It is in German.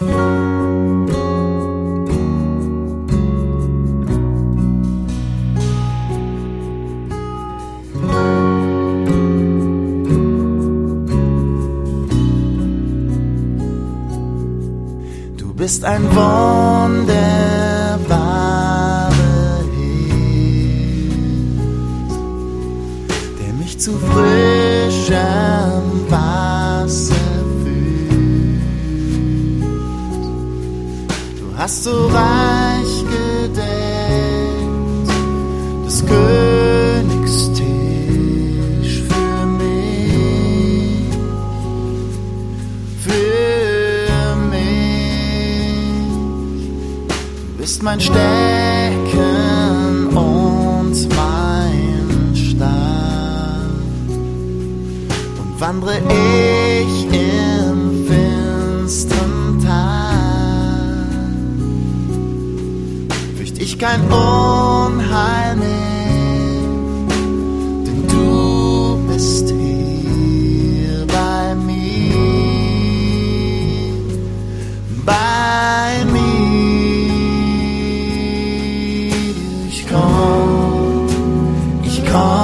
Du bist ein wunderbarer Hirt, der mich zu frischem Wasser führt. Du hast so reich gedeckt des Königs Tisch für mich, Du bist mein Stecken und mein Stab, und wandre ich im finstern Tal, fürcht ich kein Unheil mehr, denn du bist hier bei mir, bei mir. Ich komm